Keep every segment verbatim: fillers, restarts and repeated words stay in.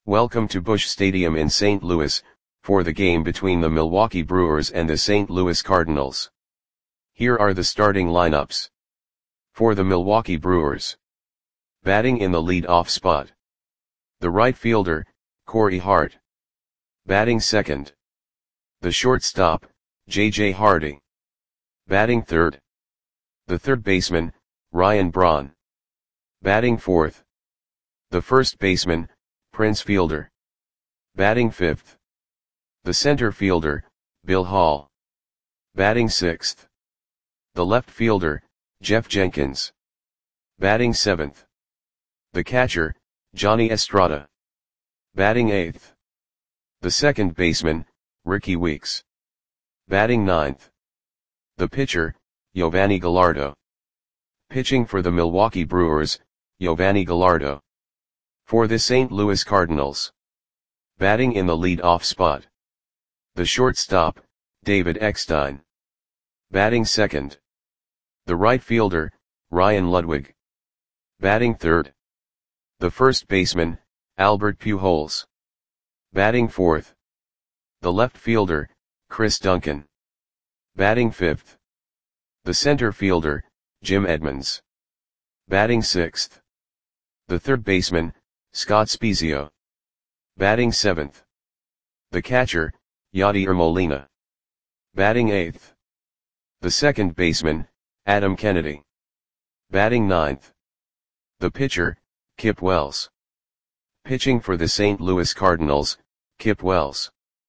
Welcome to Busch Stadium in Saint Louis, for the game between the Milwaukee Brewers and the Saint Louis Cardinals. Here are the starting lineups. For the Milwaukee Brewers. Batting in the lead-off spot. The right fielder, Corey Hart. Batting second. The shortstop, J J Hardy. Batting third. The third baseman, Ryan Braun. Batting fourth. The first baseman, Prince Fielder. Batting fifth. The center fielder, Bill Hall. Batting sixth. The left fielder, Jeff Jenkins. Batting seventh. The catcher, Johnny Estrada. Batting eighth. The second baseman, Rickie Weeks. Batting ninth. The pitcher, Yovani Gallardo. Pitching for the Milwaukee Brewers, Yovani Gallardo. For the Saint Louis Cardinals. Batting in the lead-off spot. The shortstop, David Eckstein. Batting second. The right fielder, Ryan Ludwig. Batting third. The first baseman, Albert Pujols. Batting fourth. The left fielder, Chris Duncan. Batting fifth. The center fielder, Jim Edmonds. Batting sixth. The third baseman, Scott Spiezio. Batting seventh. The catcher, Yadier Molina. Batting eighth. The second baseman, Adam Kennedy. Batting ninth. The pitcher, Kip Wells. Pitching for the Saint Louis Cardinals, Kip Wells.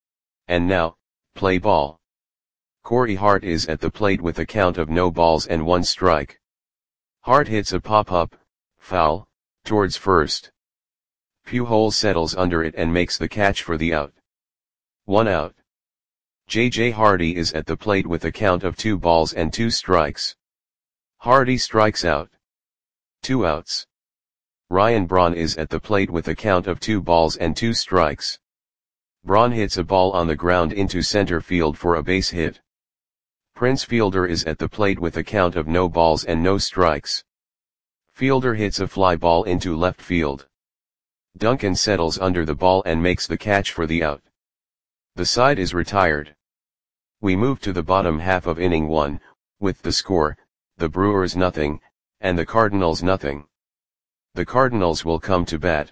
And now, play ball. Corey Hart is at the plate with a count of no balls and one strike. Hart hits a pop-up, foul, towards first. Pujols settles under it and makes the catch for the out. One out. J J Hardy is at the plate with a count of two balls and two strikes. Hardy strikes out. Two outs. Ryan Braun is at the plate with a count of two balls and two strikes. Braun hits a ball on the ground into center field for a base hit. Prince Fielder is at the plate with a count of no balls and no strikes. Fielder hits a fly ball into left field. Duncan settles under the ball and makes the catch for the out. The side is retired. We move to the bottom half of inning one, with the score, the Brewers nothing, and the Cardinals nothing. The Cardinals will come to bat.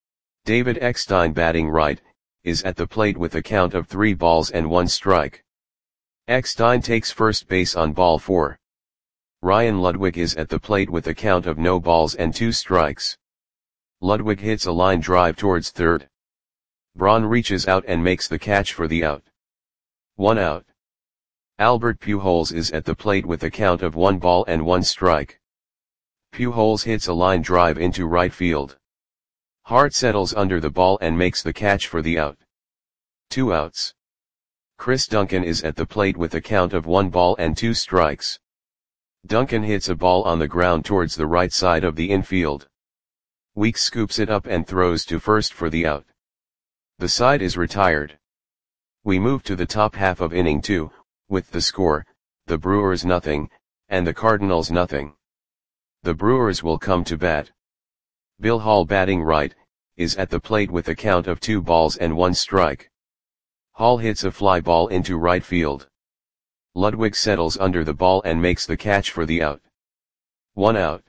David Eckstein, batting right, is at the plate with a count of three balls and one strike. Eckstein takes first base on ball four. Ryan Ludwig is at the plate with a count of no balls and two strikes. Ludwig hits a line drive towards third. Braun reaches out and makes the catch for the out. One out. Albert Pujols is at the plate with a count of one ball and one strike. Pujols hits a line drive into right field. Hart settles under the ball and makes the catch for the out. Two outs. Chris Duncan is at the plate with a count of one ball and two strikes. Duncan hits a ball on the ground towards the right side of the infield. Weeks scoops it up and throws to first for the out. The side is retired. We move to the top half of inning two, with the score, the Brewers nothing, and the Cardinals nothing. The Brewers will come to bat. Bill Hall, batting right, is at the plate with a count of two balls and one strike. Hall hits a fly ball into right field. Ludwig settles under the ball and makes the catch for the out. One out.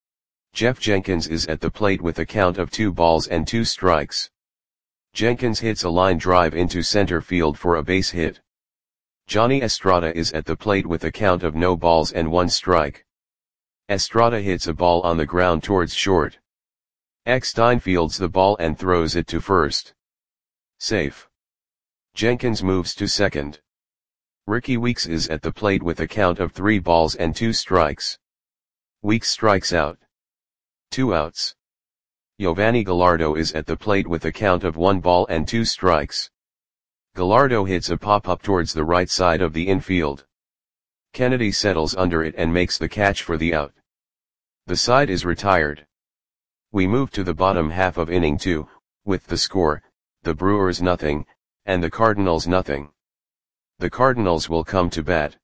Jeff Jenkins is at the plate with a count of two balls and two strikes. Jenkins hits a line drive into center field for a base hit. Johnny Estrada is at the plate with a count of no balls and one strike. Estrada hits a ball on the ground towards short. Eckstein fields the ball and throws it to first. Safe. Jenkins moves to second. Rickie Weeks is at the plate with a count of three balls and two strikes. Weeks strikes out. Two outs. Yovani Gallardo is at the plate with a count of one ball and two strikes. Gallardo hits a pop-up towards the right side of the infield. Kennedy settles under it and makes the catch for the out. The side is retired. We move to the bottom half of inning two, with the score, the Brewers nothing, and the Cardinals nothing. The Cardinals will come to bat.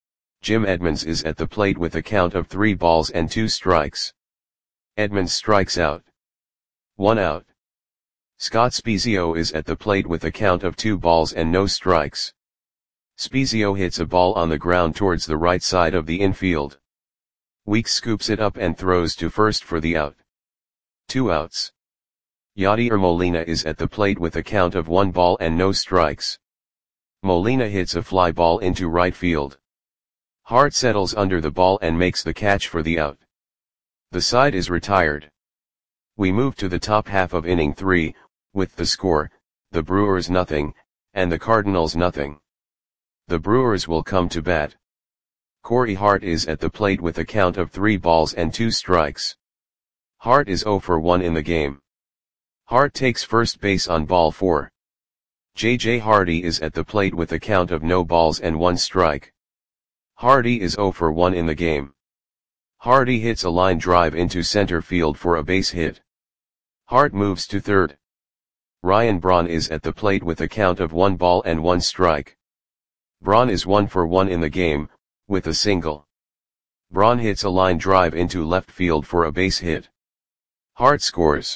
Jim Edmonds is at the plate with a count of three balls and two strikes. Edmonds strikes out. One out. Scott Spiezio is at the plate with a count of two balls and no strikes. Spiezio hits a ball on the ground towards the right side of the infield. Weeks scoops it up and throws to first for the out. Two outs. Yadier Molina is at the plate with a count of one ball and no strikes. Molina hits a fly ball into right field. Hart settles under the ball and makes the catch for the out. The side is retired. We move to the top half of inning three, with the score, the Brewers nothing, and the Cardinals nothing. The Brewers will come to bat. Corey Hart is at the plate with a count of three balls and two strikes. Hart is oh for one in the game. Hart takes first base on ball four. J J Hardy is at the plate with a count of no balls and one strike. Hardy is oh for one in the game. Hardy hits a line drive into center field for a base hit. Hart moves to third. Ryan Braun is at the plate with a count of one ball and one strike. Braun is one for one in the game, with a single. Braun hits a line drive into left field for a base hit. Hart scores.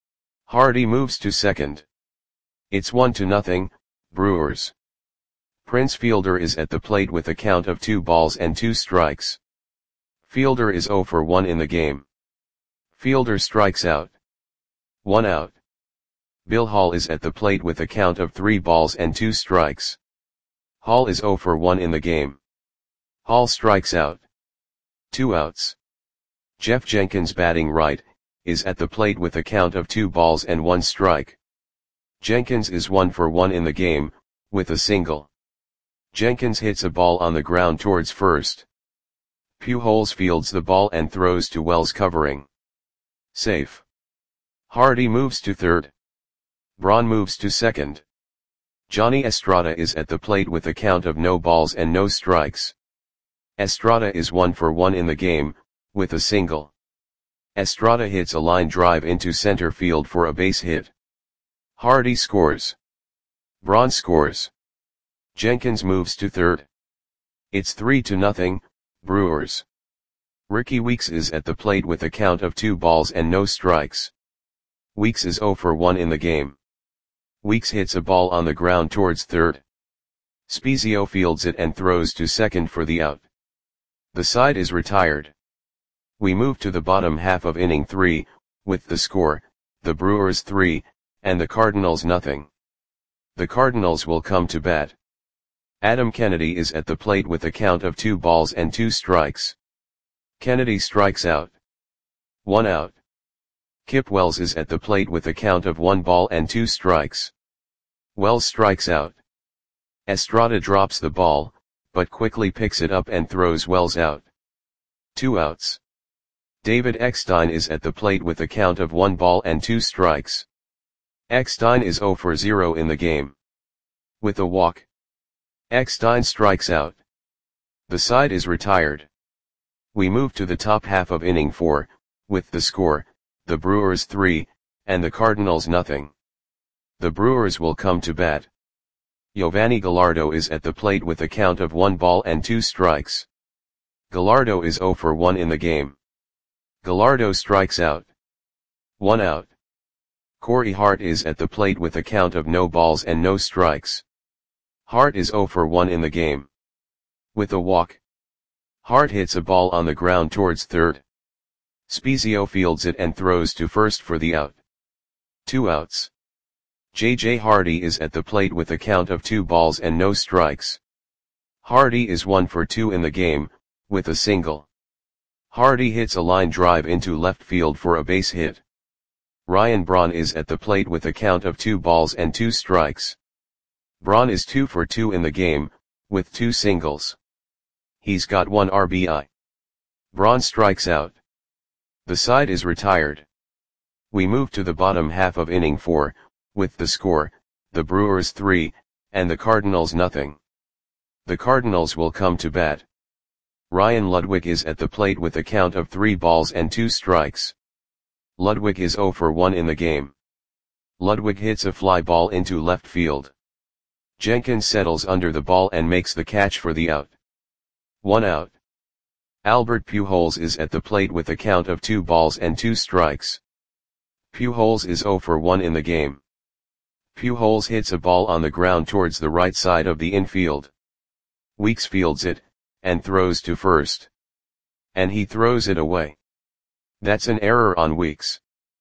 Hardy moves to second. It's one to nothing, Brewers. Prince Fielder is at the plate with a count of two balls and two strikes. Fielder is oh for one in the game. Fielder strikes out. One out. Bill Hall is at the plate with a count of three balls and two strikes. Hall is oh for one in the game. Hall strikes out. Two outs. Jeff Jenkins, batting right, is at the plate with a count of two balls and one strike. Jenkins is one for one in the game, with a single. Jenkins hits a ball on the ground towards first. Pujols fields the ball and throws to Wells, covering. Safe. Hardy moves to third. Braun moves to second. Johnny Estrada is at the plate with a count of no balls and no strikes. Estrada is one for one in the game, with a single. Estrada hits a line drive into center field for a base hit. Hardy scores. Braun scores. Jenkins moves to third. It's three to nothing, Brewers. Ricky Weeks is at the plate with a count of two balls and no strikes. Weeks is oh for one in the game. Weeks hits a ball on the ground towards third. Spiezio fields it and throws to second for the out. The side is retired. We move to the bottom half of inning three, with the score, the Brewers three, and the Cardinals nothing. The Cardinals will come to bat. Adam Kennedy is at the plate with a count of two balls and two strikes. Kennedy strikes out. One out. Kip Wells is at the plate with a count of one ball and two strikes. Wells strikes out. Estrada drops the ball, but quickly picks it up and throws Wells out. Two outs. David Eckstein is at the plate with a count of one ball and two strikes. Eckstein is oh for zero in the game. With a walk. Eckstein strikes out. The side is retired. We move to the top half of inning four, with the score, the Brewers three, and the Cardinals nothing. The Brewers will come to bat. Giovanni Gallardo is at the plate with a count of one ball and two strikes. Gallardo is oh for one in the game. Gallardo strikes out. One out. Corey Hart is at the plate with a count of no balls and no strikes. Hart is oh for one in the game. With a walk. Hart hits a ball on the ground towards third. Spiezio fields it and throws to first for the out. Two outs. J J Hardy is at the plate with a count of two balls and no strikes. Hardy is one for two in the game, with a single. Hardy hits a line drive into left field for a base hit. Ryan Braun is at the plate with a count of two balls and two strikes. Braun is two for two in the game, with two singles. He's got one R B I. Braun strikes out. The side is retired. We move to the bottom half of inning four, with the score, the Brewers three, and the Cardinals nothing. The Cardinals will come to bat. Ryan Ludwig is at the plate with a count of three balls and two strikes. Ludwig is oh for one in the game. Ludwig hits a fly ball into left field. Jenkins settles under the ball and makes the catch for the out. One out. Albert Pujols is at the plate with a count of two balls and two strikes. Pujols is oh for one in the game. Pujols hits a ball on the ground towards the right side of the infield. Weeks fields it, and throws to first. And he throws it away. That's an error on Weeks.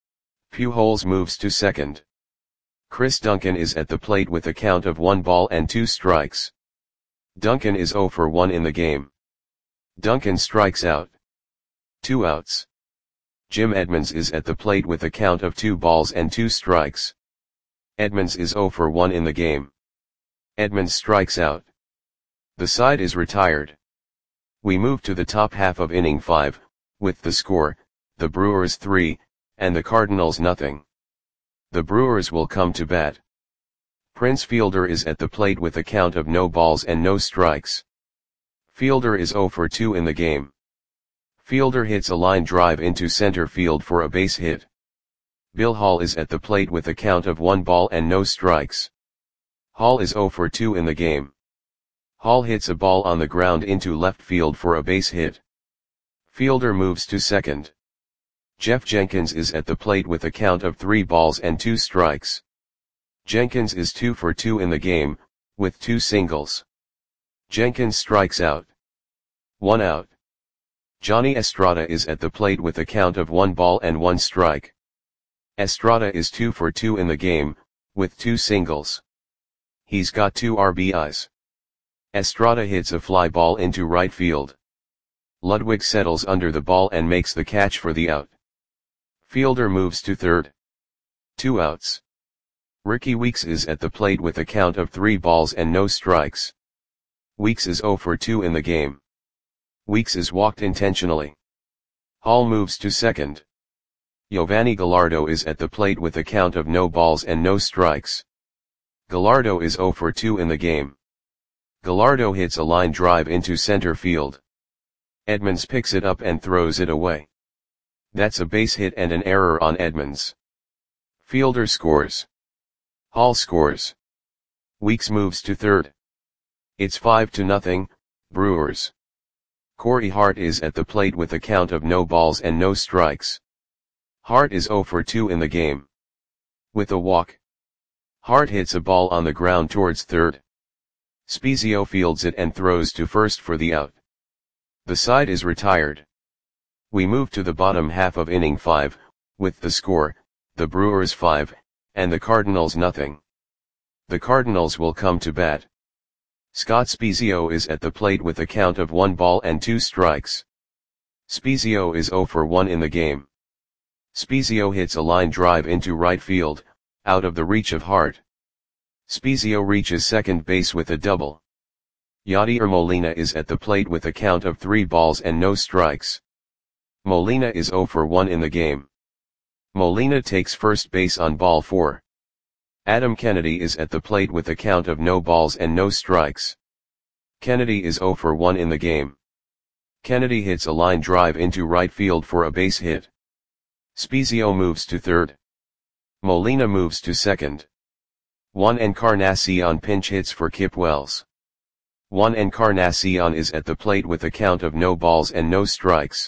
Pujols moves to second. Chris Duncan is at the plate with a count of one ball and two strikes. Duncan is zero for one in the game. Duncan strikes out. Two outs. Jim Edmonds is at the plate with a count of two balls and two strikes. Edmonds is zero for one in the game. Edmonds strikes out. The side is retired. We move to the top half of inning five, with the score, the Brewers three, and the Cardinals nothing. The Brewers will come to bat. Prince Fielder is at the plate with a count of no balls and no strikes. Fielder is zero for two in the game. Fielder hits a line drive into center field for a base hit. Bill Hall is at the plate with a count of one ball and no strikes. Hall is zero for two in the game. Hall hits a ball on the ground into left field for a base hit. Fielder moves to second. Jeff Jenkins is at the plate with a count of three balls and two strikes. Jenkins is two for two in the game, with two singles. Jenkins strikes out. One out. Johnny Estrada is at the plate with a count of one ball and one strike. Estrada is two for two in the game, with two singles. He's got two R B Is. Estrada hits a fly ball into right field. Ludwig settles under the ball and makes the catch for the out. Fielder moves to third. Two outs. Ricky Weeks is at the plate with a count of three balls and no strikes. Weeks is zero for two in the game. Weeks is walked intentionally. Hall moves to second. Giovanni Gallardo is at the plate with a count of no balls and no strikes. Gallardo is zero for two in the game. Gallardo hits a line drive into center field. Edmonds picks it up and throws it away. That's a base hit and an error on Edmonds. Fielder scores. Hall scores. Weeks moves to third. It's five to nothing, Brewers. Corey Hart is at the plate with a count of no balls and no strikes. Hart is zero for two in the game. With a walk. Hart hits a ball on the ground towards third. Spezio fields it and throws to first for the out. The side is retired. We move to the bottom half of inning five, with the score, the Brewers five, and the Cardinals nothing. The Cardinals will come to bat. Scott Spezio is at the plate with a count of one ball and two strikes. Spezio is zero for one in the game. Spezio hits a line drive into right field, out of the reach of Hart. Spezio reaches second base with a double. Yadier Molina is at the plate with a count of three balls and no strikes. Molina is zero for one in the game. Molina takes first base on ball four. Adam Kennedy is at the plate with a count of no balls and no strikes. Kennedy is zero for one in the game. Kennedy hits a line drive into right field for a base hit. Spezio moves to third. Molina moves to second. Juan Encarnacion pinch hits for Kip Wells. Juan Encarnacion is at the plate with a count of no balls and no strikes.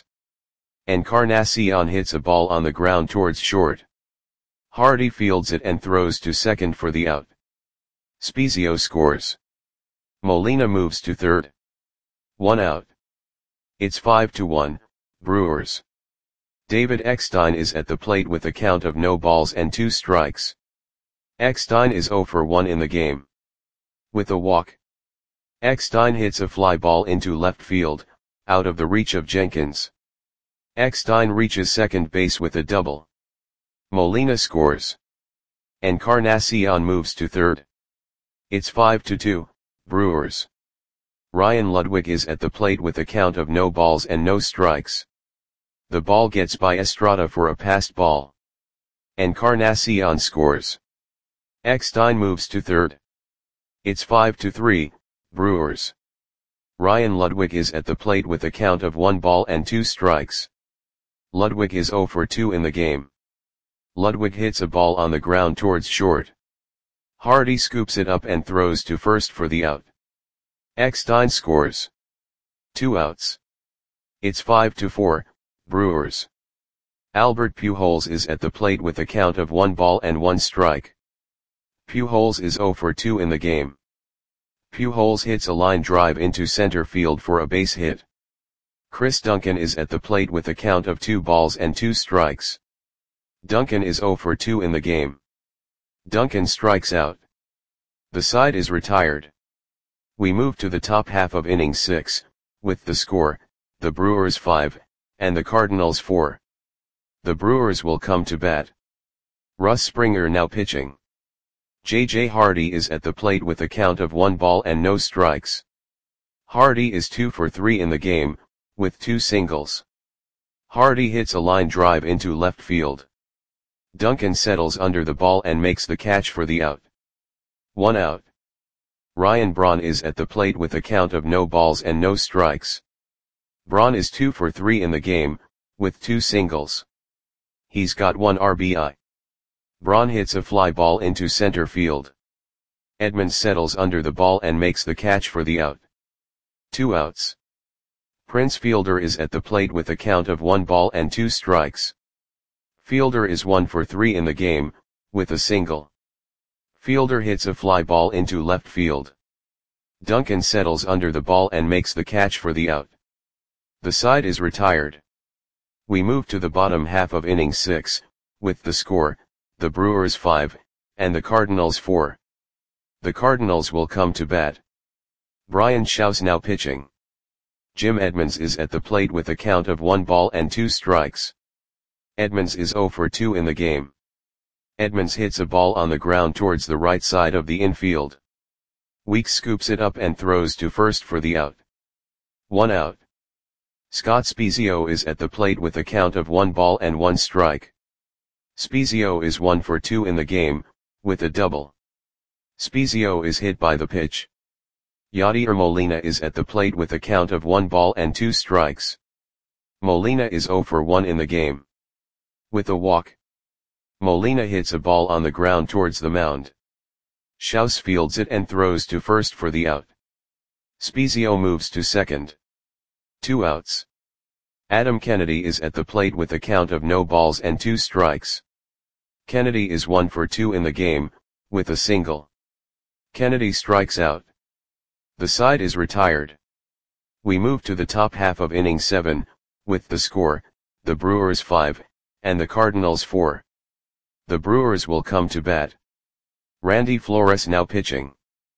Encarnacion hits a ball on the ground towards short. Hardy fields it and throws to second for the out. Spezio scores. Molina moves to third. One out. It's five to one, Brewers. David Eckstein is at the plate with a count of no balls and two strikes. Eckstein is zero for one in the game. With a walk. Eckstein hits a fly ball into left field, out of the reach of Jenkins. Eckstein reaches second base with a double. Molina scores. Encarnacion moves to third. It's five to two, Brewers. Ryan Ludwig is at the plate with a count of no balls and no strikes. The ball gets by Estrada for a passed ball. Encarnacion scores. Eckstein moves to third. It's five to three, Brewers. Ryan Ludwig is at the plate with a count of one ball and two strikes. Ludwig is zero for two in the game. Ludwig hits a ball on the ground towards short. Hardy scoops it up and throws to first for the out. Eckstein scores. Two outs. It's five to four, Brewers. Albert Pujols is at the plate with a count of one ball and one strike. Pujols is zero for two in the game. Pujols hits a line drive into center field for a base hit. Chris Duncan is at the plate with a count of two balls and two strikes. Duncan is zero for two in the game. Duncan strikes out. The side is retired. We move to the top half of inning six, with the score, the Brewers five, and the Cardinals four. The Brewers will come to bat. Russ Springer now pitching. J J Hardy is at the plate with a count of one ball and no strikes. Hardy is two for three in the game, with two singles. Hardy hits a line drive into left field. Duncan settles under the ball and makes the catch for the out. One out. Ryan Braun is at the plate with a count of no balls and no strikes. Braun is two for three in the game, with two singles. He's got one R B I. Braun hits a fly ball into center field. Edmonds settles under the ball and makes the catch for the out. Two outs. Prince Fielder is at the plate with a count of one ball and two strikes. Fielder is one for three in the game, with a single. Fielder hits a fly ball into left field. Duncan settles under the ball and makes the catch for the out. The side is retired. We move to the bottom half of inning six, with the score, the Brewers five, and the Cardinals four. The Cardinals will come to bat. Brian Shouse now pitching. Jim Edmonds is at the plate with a count of one ball and two strikes. Edmonds is zero for two in the game. Edmonds hits a ball on the ground towards the right side of the infield. Weeks scoops it up and throws to first for the out. One out. Scott Spiezio is at the plate with a count of one ball and one strike. Spiezio is one for two in the game, with a double. Spiezio is hit by the pitch. Yadier Molina is at the plate with a count of one ball and two strikes. Molina is zero for one in the game. With a walk. Molina hits a ball on the ground towards the mound. Shouse fields it and throws to first for the out. Spiezio moves to second. Two outs. Adam Kennedy is at the plate with a count of no balls and two strikes. Kennedy is one for two in the game, with a single. Kennedy strikes out. The side is retired. We move to the top half of inning seven, with the score, the Brewers five, and the Cardinals four. The Brewers will come to bat. Randy Flores now pitching.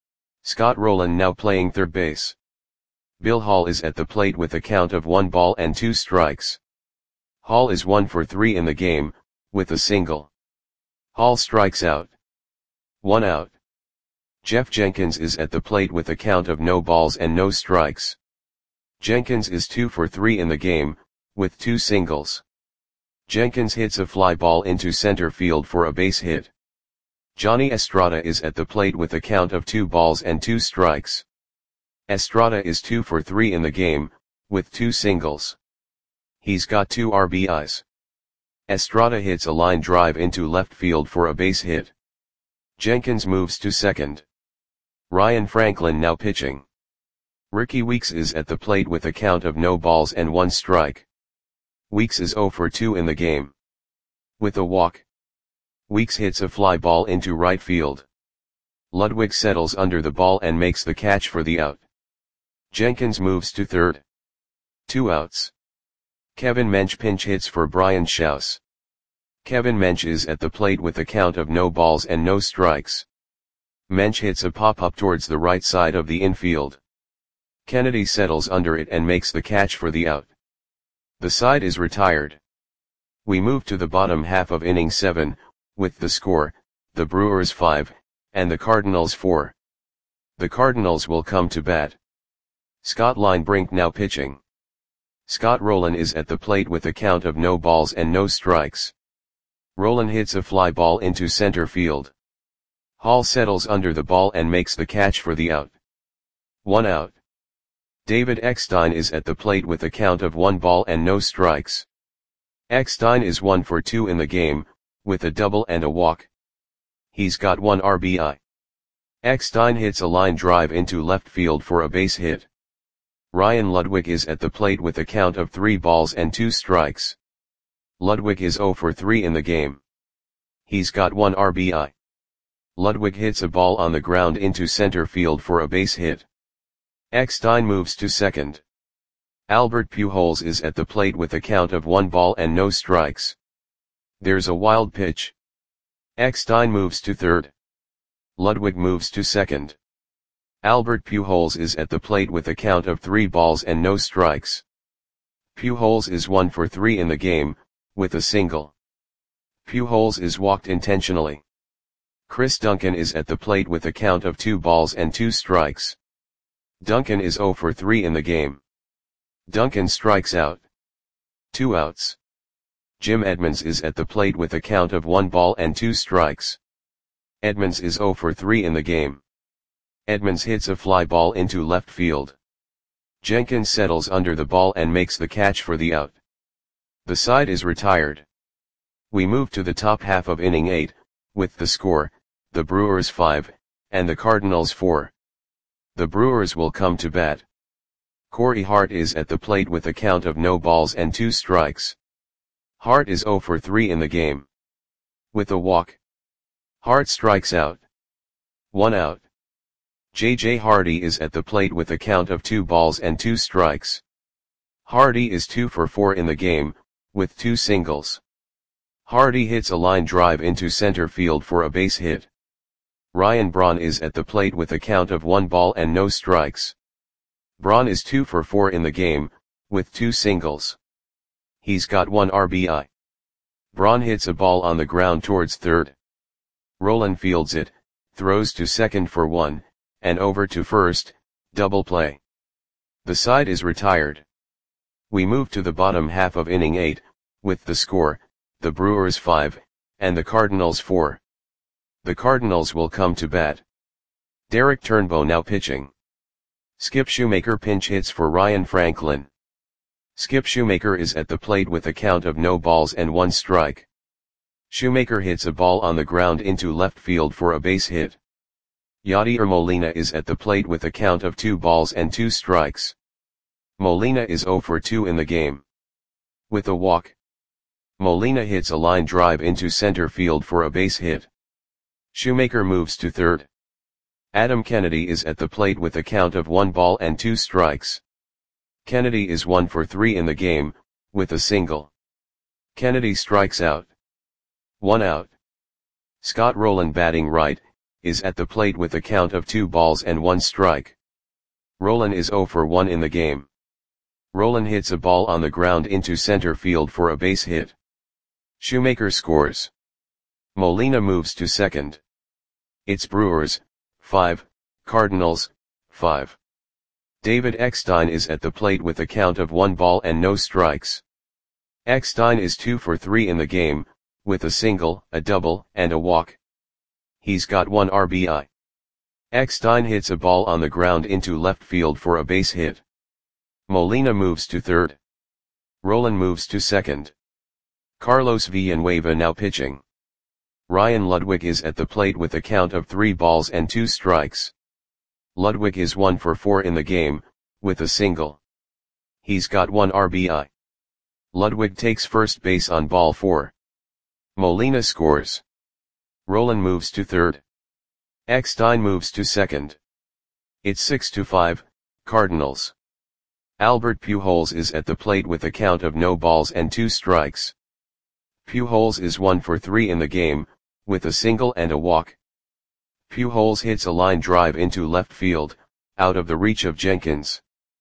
Scott Rowland now playing third base. Bill Hall is at the plate with a count of one ball and two strikes. Hall is one for three in the game, with a single. Hall strikes out. One out. Jeff Jenkins is at the plate with a count of no balls and no strikes. Jenkins is two for three in the game, with two singles. Jenkins hits a fly ball into center field for a base hit. Johnny Estrada is at the plate with a count of two balls and two strikes. Estrada is two for three in the game, with two singles. He's got two R B Is. Estrada hits a line drive into left field for a base hit. Jenkins moves to second. Ryan Franklin now pitching. Ricky Weeks is at the plate with a count of no balls and one strike. Weeks is zero for two in the game. With a walk. Weeks hits a fly ball into right field. Ludwig settles under the ball and makes the catch for the out. Jenkins moves to third. Two outs. Kevin Mench pinch hits for Brian Shouse. Kevin Mench is at the plate with a count of no balls and no strikes. Mench hits a pop-up towards the right side of the infield. Kennedy settles under it and makes the catch for the out. The side is retired. We move to the bottom half of inning seven, with the score, the Brewers five, and the Cardinals four. The Cardinals will come to bat. Scott Linebrink now pitching. Scott Rowland is at the plate with a count of no balls and no strikes. Rowland hits a fly ball into center field. Hall settles under the ball and makes the catch for the out. One out. David Eckstein is at the plate with a count of one ball and no strikes. Eckstein is one for two in the game, with a double and a walk. He's got one R B I. Eckstein hits a line drive into left field for a base hit. Ryan Ludwig is at the plate with a count of three balls and two strikes. Ludwig is zero for three in the game. He's got one R B I. Ludwig hits a ball on the ground into center field for a base hit. Eckstein moves to second. Albert Pujols is at the plate with a count of one ball and no strikes. There's a wild pitch. Eckstein moves to third. Ludwig moves to second. Albert Pujols is at the plate with a count of three balls and no strikes. Pujols is one for three in the game, with a single. Pujols is walked intentionally. Chris Duncan is at the plate with a count of two balls and two strikes. Duncan is zero for three in the game. Duncan strikes out. Two outs. Jim Edmonds is at the plate with a count of one ball and two strikes. Edmonds is zero for three in the game. Edmonds hits a fly ball into left field. Jenkins settles under the ball and makes the catch for the out. The side is retired. We move to the top half of inning eight, with the score, the Brewers five, and the Cardinals four. The Brewers will come to bat. Corey Hart is at the plate with a count of no balls and two strikes. Hart is zero for three in the game. With a walk. Hart strikes out. One out. J J Hardy is at the plate with a count of two balls and two strikes. Hardy is two for four in the game, with two singles. Hardy hits a line drive into center field for a base hit. Ryan Braun is at the plate with a count of one ball and no strikes. Braun is two for four in the game, with two singles. He's got one R B I. Braun hits a ball on the ground towards third. Rolen fields it, throws to second for one, and over to first, double play. The side is retired. We move to the bottom half of inning eight, with the score, the Brewers five, and the Cardinals four. The Cardinals will come to bat. Derek Turnbow now pitching. Skip Shoemaker pinch hits for Ryan Franklin. Skip Shoemaker is at the plate with a count of no balls and one strike. Shoemaker hits a ball on the ground into left field for a base hit. Yadier Molina is at the plate with a count of two balls and two strikes. Molina is zero for two in the game. With a walk. Molina hits a line drive into center field for a base hit. Shoemaker moves to third. Adam Kennedy is at the plate with a count of one ball and two strikes. Kennedy is one for three in the game, with a single. Kennedy strikes out. One out. Scott Rolen batting right, is at the plate with a count of two balls and one strike. Rolen is zero for one in the game. Rolen hits a ball on the ground into center field for a base hit. Shoemaker scores. Molina moves to second. It's Brewers, five, Cardinals, five. David Eckstein is at the plate with a count of one ball and no strikes. Eckstein is two for three in the game, with a single, a double, and a walk. He's got one R B I. Eckstein hits a ball on the ground into left field for a base hit. Molina moves to third. Rolen moves to second. Carlos Villanueva now pitching. Ryan Ludwig is at the plate with a count of three balls and two strikes. Ludwig is one for four in the game, with a single. He's got one R B I. Ludwig takes first base on ball four. Molina scores. Rolen moves to third. Eckstein moves to second. It's six to five, Cardinals. Albert Pujols is at the plate with a count of no balls and two strikes. Pujols is one for three in the game, with a single and a walk. Pujols hits a line drive into left field, out of the reach of Jenkins.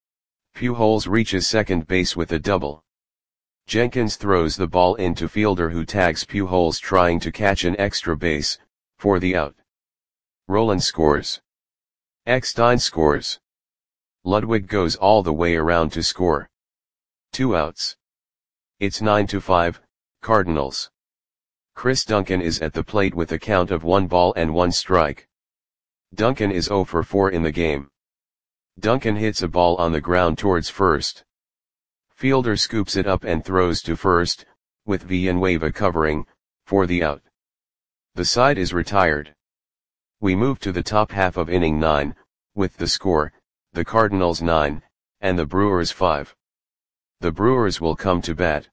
Pujols reaches second base with a double. Jenkins throws the ball into fielder who tags Pujols trying to catch an extra base, for the out. Rolen scores. Eckstein scores. Ludwig goes all the way around to score. Two outs. It's nine to five, Cardinals. Chris Duncan is at the plate with a count of one ball and one strike. Duncan is zero for four in the game. Duncan hits a ball on the ground towards first. Fielder scoops it up and throws to first, with Villanueva covering, for the out. The side is retired. We move to the top half of inning nine, with the score, the Cardinals nine, and the Brewers five. The Brewers will come to bat.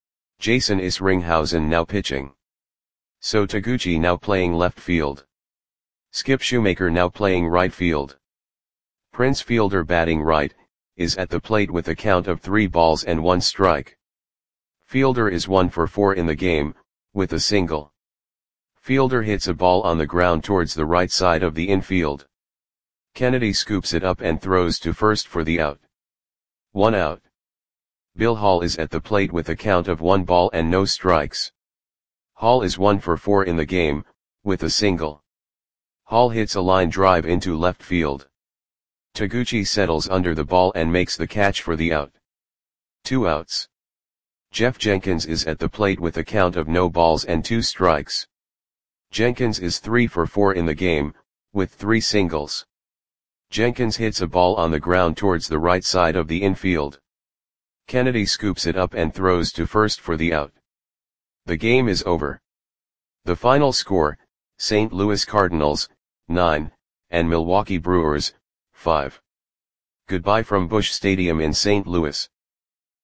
Jason Isringhausen now pitching. So Taguchi now playing left field. Skip Shoemaker now playing right field. Prince Fielder batting right, is at the plate with a count of three balls and one strike. Fielder is one for four in the game, with a single. Fielder hits a ball on the ground towards the right side of the infield. Kennedy scoops it up and throws to first for the out. One out. Bill Hall is at the plate with a count of one ball and no strikes. Hall is one for four in the game, with a single. Hall hits a line drive into left field. Taguchi settles under the ball and makes the catch for the out. Two outs. Jeff Jenkins is at the plate with a count of no balls and two strikes. Jenkins is three for four in the game, with three singles. Jenkins hits a ball on the ground towards the right side of the infield. Kennedy scoops it up and throws to first for the out. The game is over. The final score, Saint Louis Cardinals, nine, and Milwaukee Brewers, five. Goodbye from Busch Stadium in Saint Louis.